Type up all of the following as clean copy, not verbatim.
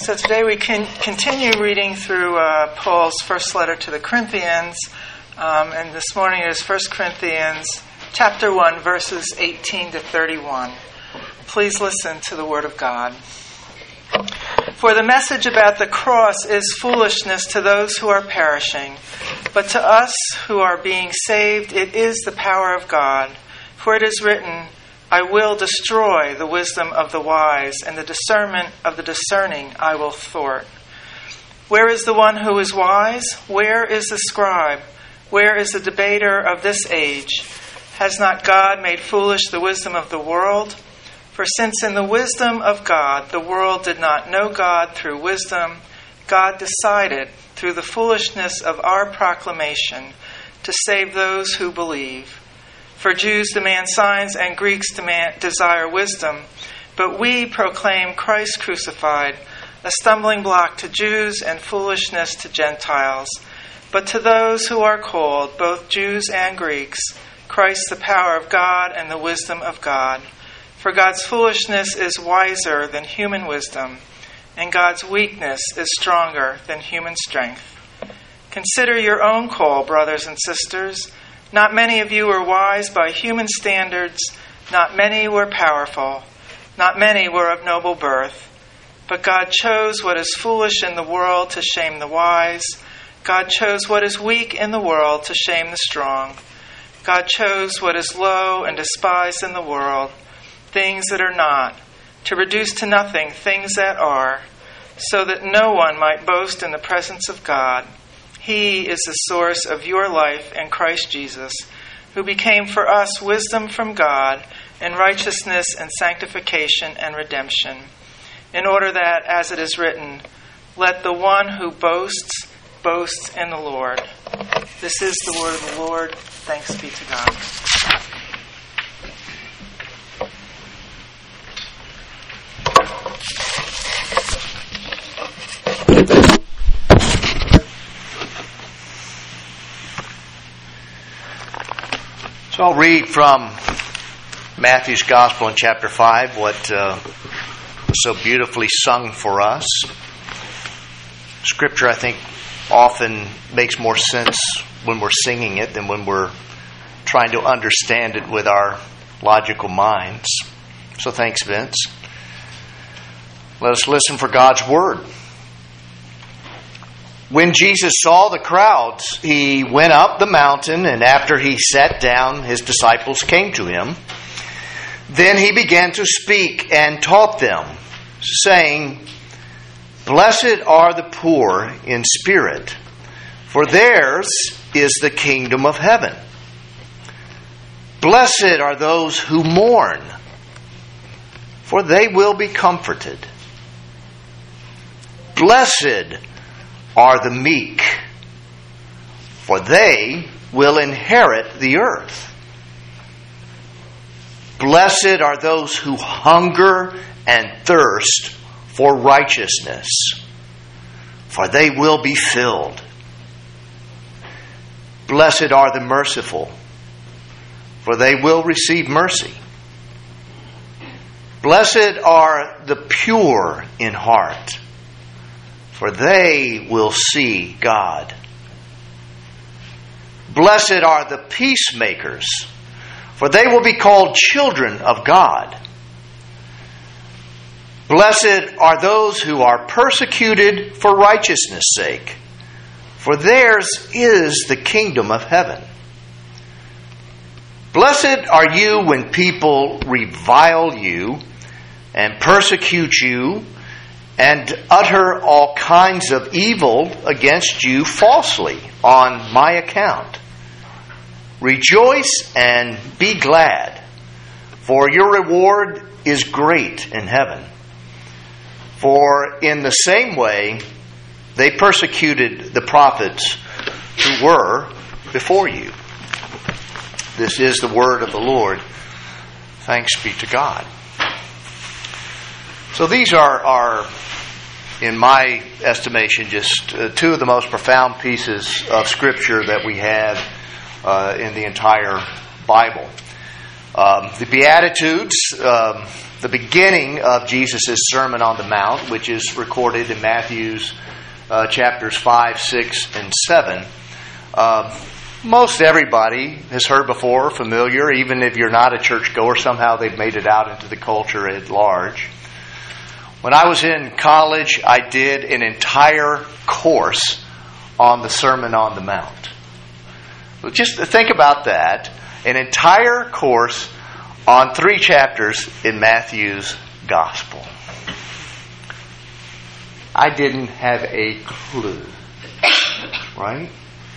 So today we can continue reading through Paul's first letter to the Corinthians. And this morning is 1 Corinthians chapter 1, verses 18 to 31. Please listen to the word of God. For the message about the cross is foolishness to those who are perishing, but to us who are being saved it is the power of God. For it is written, I will destroy the wisdom of the wise, and the discernment of the discerning I will thwart. Where is the one who is wise? Where is the scribe? Where is the debater of this age? Has not God made foolish the wisdom of the world? For since in the wisdom of God the world did not know God through wisdom, God decided, through the foolishness of our proclamation, to save those who believe. For Jews demand signs and Greeks desire wisdom, but we proclaim Christ crucified, a stumbling block to Jews and foolishness to Gentiles. But to those who are called, both Jews and Greeks, Christ the power of God and the wisdom of God. For God's foolishness is wiser than human wisdom, and God's weakness is stronger than human strength. Consider your own call, brothers and sisters. Not many of you were wise by human standards. Not many were powerful. Not many were of noble birth. But God chose what is foolish in the world to shame the wise. God chose what is weak in the world to shame the strong. God chose what is low and despised in the world, things that are not, to reduce to nothing things that are, so that no one might boast in the presence of God. He is the source of your life in Christ Jesus, who became for us wisdom from God and righteousness and sanctification and redemption, in order that, as it is written, let the one who boasts, boast in the Lord. This is the word of the Lord. Thanks be to God. So I'll read from Matthew's Gospel in chapter 5, what was so beautifully sung for us. Scripture, I think, often makes more sense when we're singing it than when we're trying to understand it with our logical minds. So thanks, Vince. Let us listen for God's Word. When Jesus saw the crowds, he went up the mountain, and after he sat down, his disciples came to him. Then he began to speak and taught them, saying, Blessed are the poor in spirit, for theirs is the kingdom of heaven. Blessed are those who mourn, for they will be comforted. Blessed are the meek, for they will inherit the earth. Blessed are those who hunger and thirst for righteousness, for they will be filled. Blessed are the merciful, for they will receive mercy. Blessed are the pure in heart, for they will see God. Blessed are the peacemakers, for they will be called children of God. Blessed are those who are persecuted for righteousness' sake, for theirs is the kingdom of heaven. Blessed are you when people revile you and persecute you and utter all kinds of evil against you falsely on my account. Rejoice and be glad, for your reward is great in heaven. For in the same way they persecuted the prophets who were before you. This is the word of the Lord. Thanks be to God. So these are in my estimation, just two of the most profound pieces of Scripture that we have in the entire Bible. The Beatitudes, the beginning of Jesus' Sermon on the Mount, which is recorded in Matthew's chapters 5, 6, and 7. Most everybody has heard before, familiar, even if you're not a churchgoer, somehow they've made it out into the culture at large. When I was in college, I did an entire course on the Sermon on the Mount. Just think about that. An entire course on 3 chapters in Matthew's Gospel. I didn't have a clue. Right?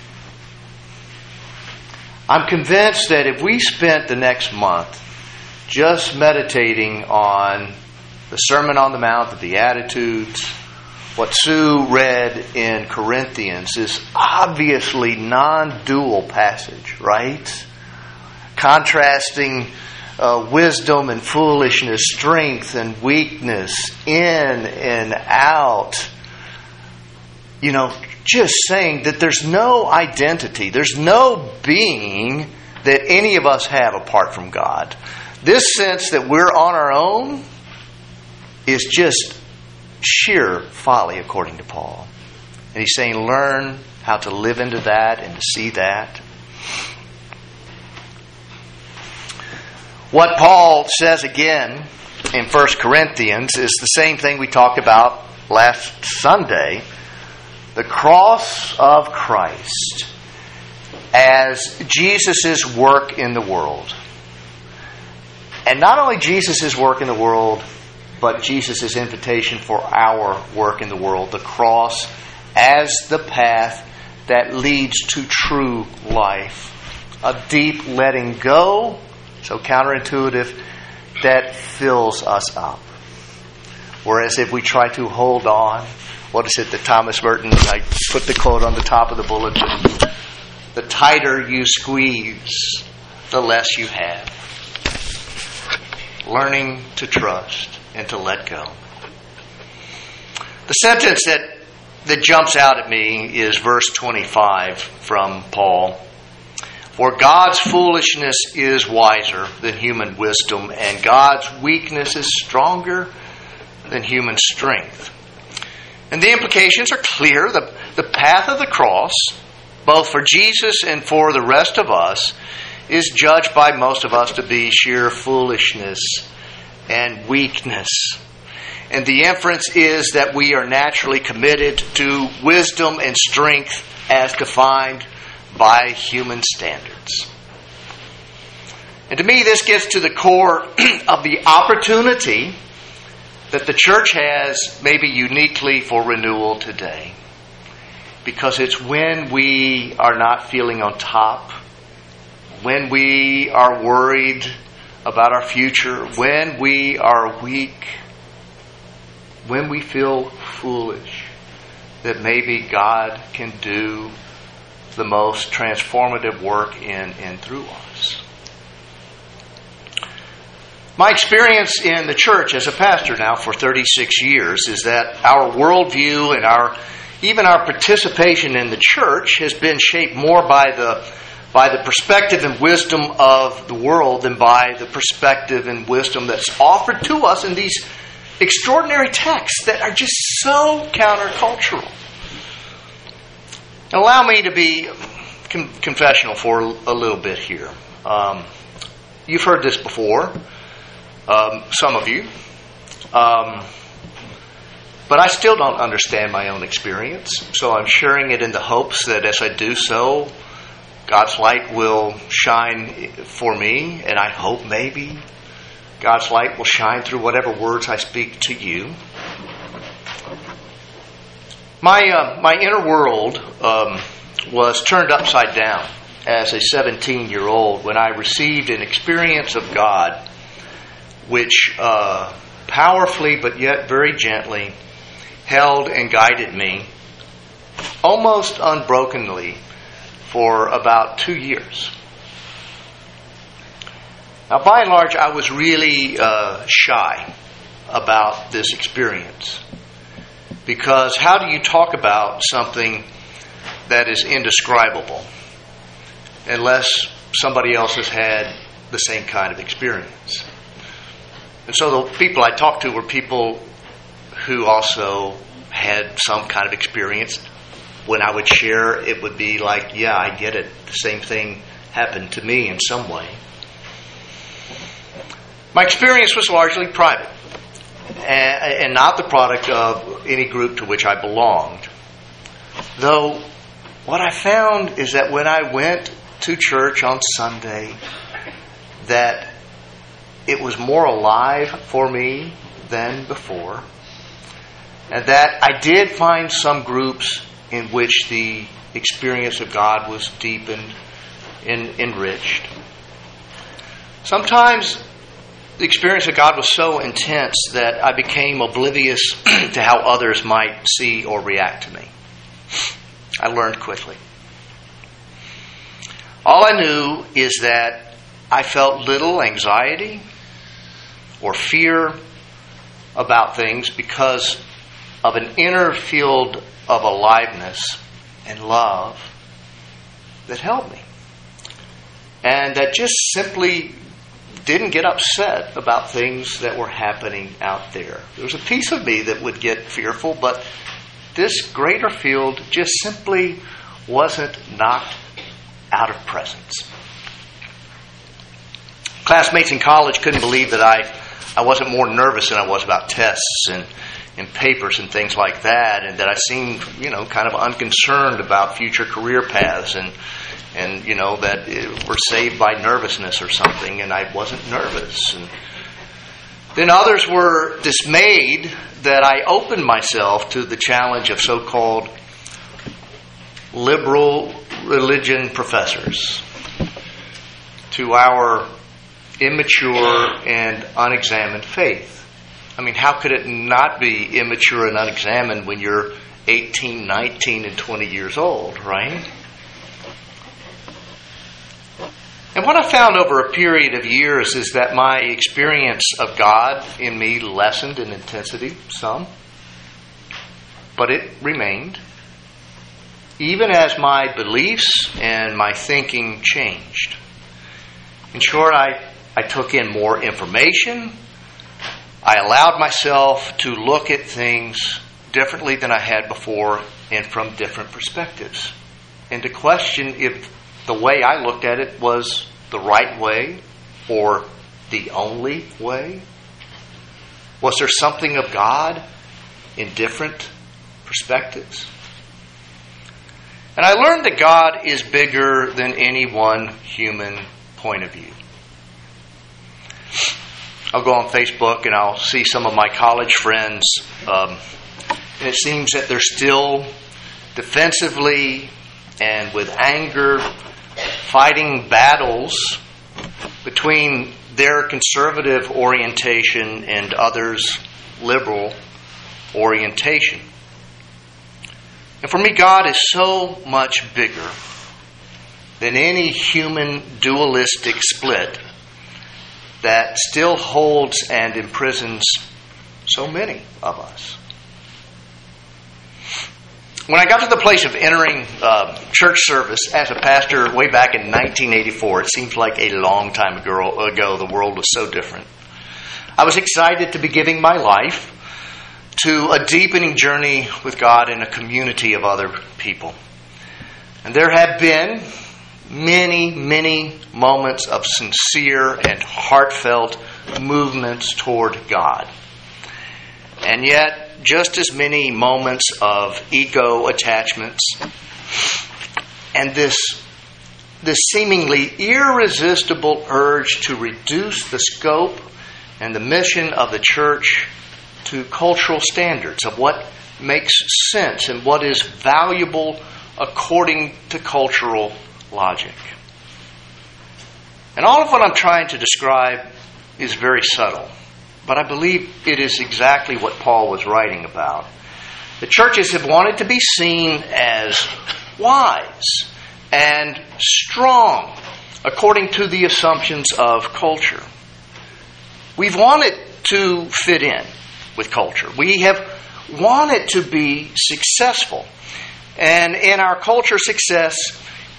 I'm convinced that if we spent the next month just meditating on the Sermon on the Mount, the Beatitudes, what Sue read in Corinthians is obviously non-dual passage, right? Contrasting wisdom and foolishness, strength and weakness, in and out. You know, just saying that there's no identity, there's no being that any of us have apart from God. This sense that we're on our own is just sheer folly, according to Paul. And he's saying, learn how to live into that and to see that. What Paul says again in 1 Corinthians is the same thing we talked about last Sunday. The cross of Christ as Jesus' work in the world. And not only Jesus' work in the world, but Jesus' invitation for our work in the world. The cross as the path that leads to true life. A deep letting go, so counterintuitive, that fills us up. Whereas if we try to hold on, what is it that Thomas Merton, I put the quote on the top of the bulletin, the tighter you squeeze, the less you have. Learning to trust and to let go. The sentence that jumps out at me is verse 25 from Paul. For God's foolishness is wiser than human wisdom, and God's weakness is stronger than human strength. And the implications are clear. The path of the cross, both for Jesus and for the rest of us, is judged by most of us to be sheer foolishness and weakness. And the inference is that we are naturally committed to wisdom and strength as defined by human standards. And to me, this gets to the core of the opportunity that the church has, maybe uniquely for renewal today. Because it's when we are not feeling on top, when we are worried about our future, when we are weak, when we feel foolish, that maybe God can do the most transformative work in and through us. My experience in the church as a pastor now for 36 years is that our worldview and even our participation in the church has been shaped more by the perspective and wisdom of the world than by the perspective and wisdom that's offered to us in these extraordinary texts that are just so countercultural. Now, allow me to be confessional for a little bit here. You've heard this before. Some of you. But I still don't understand my own experience, so I'm sharing it in the hopes that as I do so, God's light will shine for me, and I hope maybe God's light will shine through whatever words I speak to you. My inner world was turned upside down as a 17-year-old when I received an experience of God which powerfully but yet very gently held and guided me almost unbrokenly for about 2 years. Now, by and large, I was really shy about this experience. Because how do you talk about something that is indescribable unless somebody else has had the same kind of experience? And so the people I talked to were people who also had some kind of experience. When I would share, it would be like, yeah, I get it. The same thing happened to me in some way. My experience was largely private and not the product of any group to which I belonged. Though what I found is that when I went to church on Sunday, that it was more alive for me than before, and that I did find some groups in which the experience of God was deepened and enriched. Sometimes the experience of God was so intense that I became oblivious to how others might see or react to me. I learned quickly. All I knew is that I felt little anxiety or fear about things because of an inner field of aliveness and love that held me. And that just simply didn't get upset about things that were happening out there. There was a piece of me that would get fearful, but this greater field just simply wasn't knocked out of presence. Classmates in college couldn't believe that I wasn't more nervous than I was about tests and papers and things like that, and that I seemed, kind of unconcerned about future career paths and that we're saved by nervousness or something, and I wasn't nervous. And then others were dismayed that I opened myself to the challenge of so-called liberal religion professors, to our immature and unexamined faith. I mean, how could it not be immature and unexamined when you're 18, 19, and 20 years old, right? And what I found over a period of years is that my experience of God in me lessened in intensity some, but it remained, even as my beliefs and my thinking changed. In short, I took in more information. I allowed myself to look at things differently than I had before and from different perspectives, and to question if the way I looked at it was the right way or the only way. Was there something of God in different perspectives? And I learned that God is bigger than any one human point of view. I'll go on Facebook and I'll see some of my college friends, and it seems that they're still defensively and with anger fighting battles between their conservative orientation and others' liberal orientation. And for me, God is so much bigger than any human dualistic split that still holds and imprisons so many of us. When I got to the place of entering church service as a pastor way back in 1984, it seems like a long time ago, the world was so different. I was excited to be giving my life to a deepening journey with God in a community of other people. And there have been many, many moments of sincere and heartfelt movements toward God. And yet, just as many moments of ego attachments and this seemingly irresistible urge to reduce the scope and the mission of the church to cultural standards of what makes sense and what is valuable according to cultural logic. And all of what I'm trying to describe is very subtle, but I believe it is exactly what Paul was writing about. The churches have wanted to be seen as wise and strong according to the assumptions of culture. We've wanted to fit in with culture. We have wanted to be successful. And in our culture, success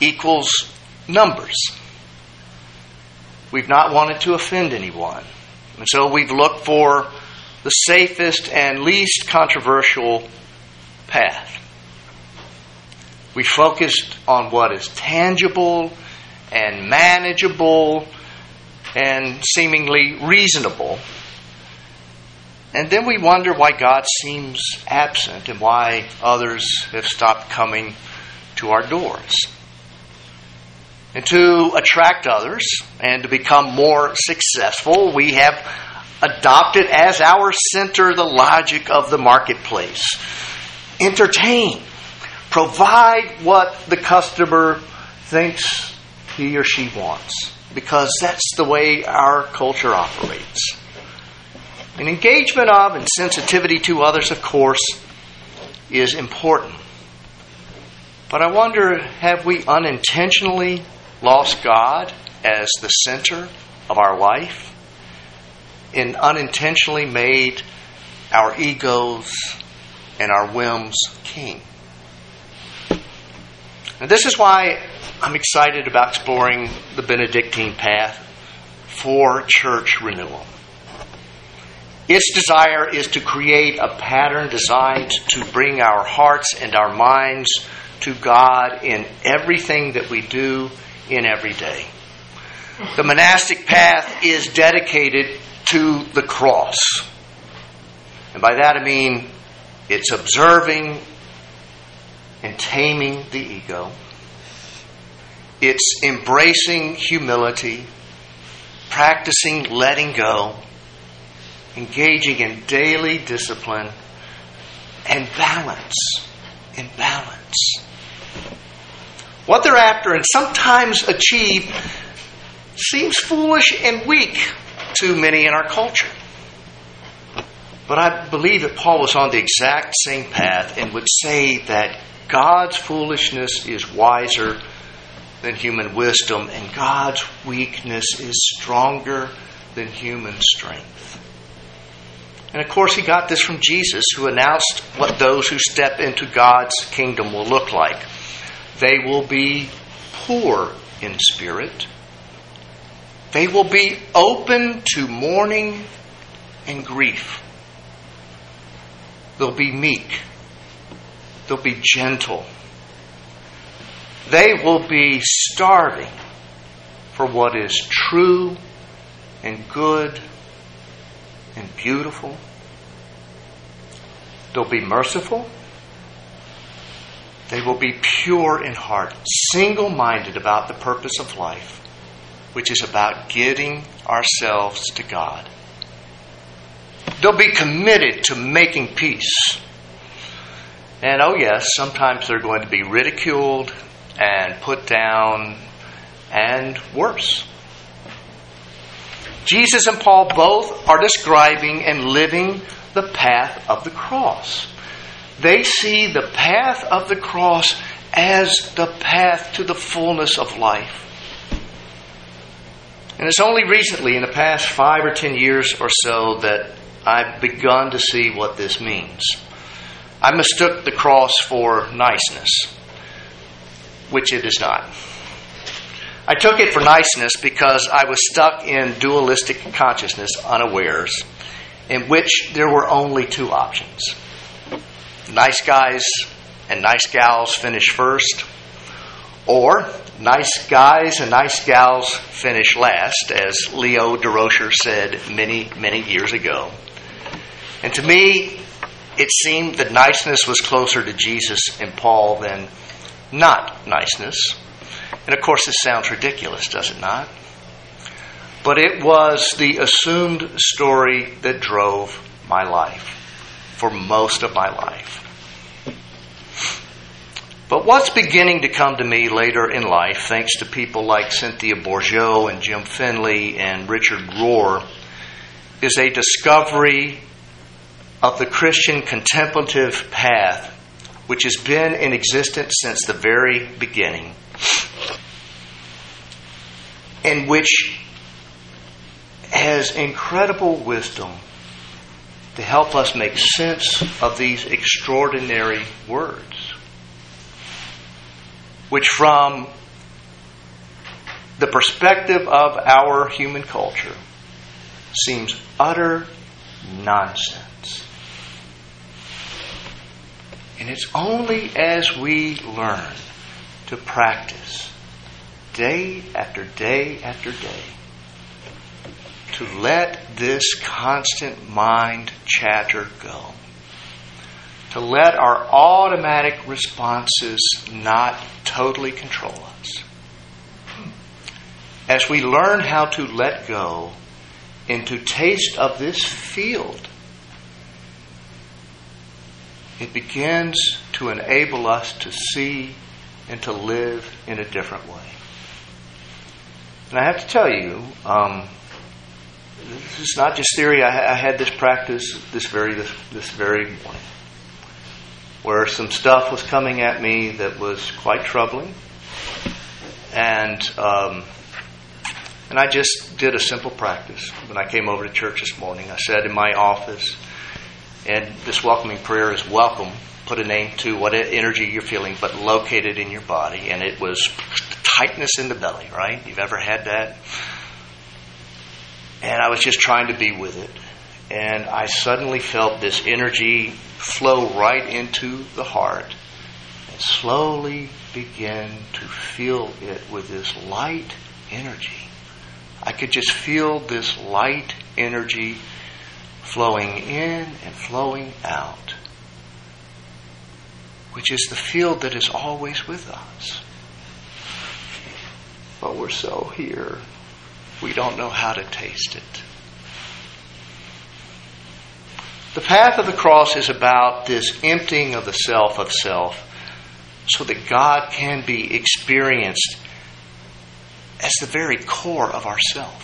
equals numbers. We've not wanted to offend anyone And so we've looked for the safest and least controversial path. We focused on what is tangible and manageable and seemingly reasonable. And then we wonder why God seems absent and why others have stopped coming to our doors. And to attract others and to become more successful, we have adopted as our center the logic of the marketplace. Entertain. Provide what the customer thinks he or she wants, because that's the way our culture operates. And engagement of and sensitivity to others, of course, is important. But I wonder, have we unintentionally lost God as the center of our life and unintentionally made our egos and our whims king? And this is why I'm excited about exploring the Benedictine path for church renewal. Its desire is to create a pattern designed to bring our hearts and our minds to God in everything that we do in every day. The monastic path is dedicated to the cross. And by that I mean it's observing and taming the ego. It's embracing humility, practicing letting go, engaging in daily discipline, and balance. In balance. What they're after and sometimes achieve seems foolish and weak to many in our culture. But I believe that Paul was on the exact same path and would say that God's foolishness is wiser than human wisdom, and God's weakness is stronger than human strength. And of course, he got this from Jesus, who announced what those who step into God's kingdom will look like. They will be poor in spirit. They will be open to mourning and grief. They'll be meek. They'll be gentle. They will be starving for what is true and good and beautiful. They'll be merciful. They will be pure in heart, single-minded about the purpose of life, which is about giving ourselves to God. They'll be committed to making peace. And oh yes, sometimes they're going to be ridiculed and put down and worse. Jesus and Paul both are describing and living the path of the cross. They see the path of the cross as the path to the fullness of life. And it's only recently, in the past 5 or 10 years or so, that I've begun to see what this means. I mistook the cross for niceness, which it is not. I took it for niceness because I was stuck in dualistic consciousness unawares, in which there were only two options. Nice guys and nice gals finish first, or nice guys and nice gals finish last, as Leo Durocher said many, many years ago. And to me, it seemed that niceness was closer to Jesus and Paul than not niceness. And of course, this sounds ridiculous, does it not? But it was the assumed story that drove my life for most of my life. But what's beginning to come to me later in life, thanks to people like Cynthia Bourgeot and Jim Finley and Richard Rohr, is a discovery of the Christian contemplative path, which has been in existence since the very beginning, and which has incredible wisdom to help us make sense of these extraordinary words, which from the perspective of our human culture seems utter nonsense. And it's only as we learn to practice day after day after day to let this constant mind chatter go, to let our automatic responses not totally control us. As we learn how to let go and to taste of this field, it begins to enable us to see and to live in a different way. And I have to tell you, this is not just theory. I had this practice this very morning, where some stuff was coming at me that was quite troubling, and I just did a simple practice. When I came over to church this morning, I said in my office, and this welcoming prayer is welcome. Put a name to what energy you're feeling, but locate it in your body. And it was tightness in the belly, right? You've ever had that? And I was just trying to be with it. And I suddenly felt this energy flow right into the heart and slowly begin to feel it with this light energy. I could just feel this light energy flowing in and flowing out, which is the field that is always with us. But we're so here, we don't know how to taste it. The path of the cross is about this emptying of the self of self so that God can be experienced as the very core of ourself.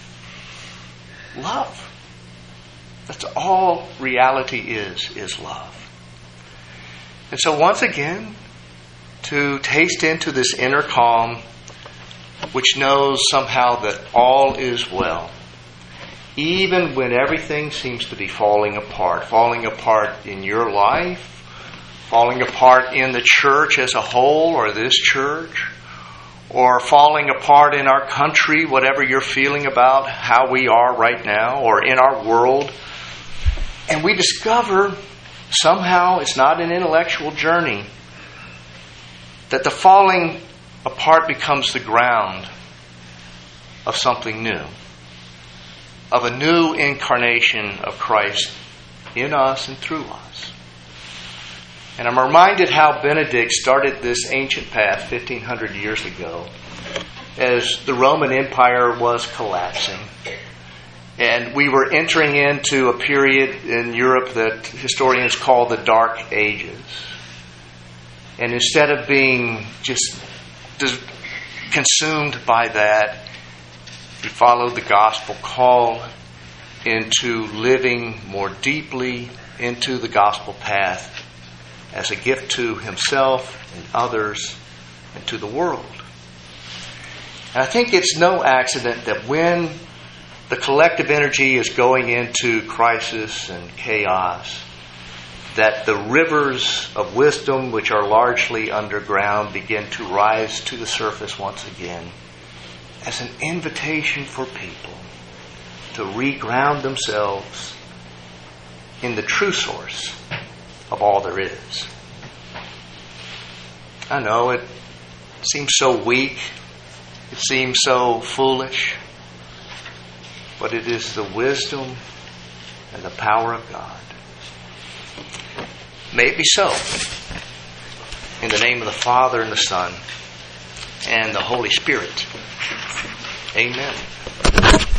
Love. That's all reality is love. And so once again, to taste into this inner calm, which knows somehow that all is well, even when everything seems to be falling apart in your life, falling apart in the church as a whole, or this church, or falling apart in our country, whatever you're feeling about how we are right now, or in our world. And we discover somehow, it's not an intellectual journey, that the falling apart becomes the ground of something new, of a new incarnation of Christ in us and through us. And I'm reminded how Benedict started this ancient path 1,500 years ago as the Roman Empire was collapsing. And we were entering into a period in Europe that historians call the Dark Ages. And instead of being just consumed by that, he followed the gospel call into living more deeply into the gospel path as a gift to himself and others and to the world. And I think it's no accident that when the collective energy is going into crisis and chaos, that the rivers of wisdom, which are largely underground, begin to rise to the surface once again as an invitation for people to reground themselves in the true source of all there is. I know it seems so weak, it seems so foolish, but it is the wisdom and the power of God. May it be so. In the name of the Father and the Son and the Holy Spirit. Amen.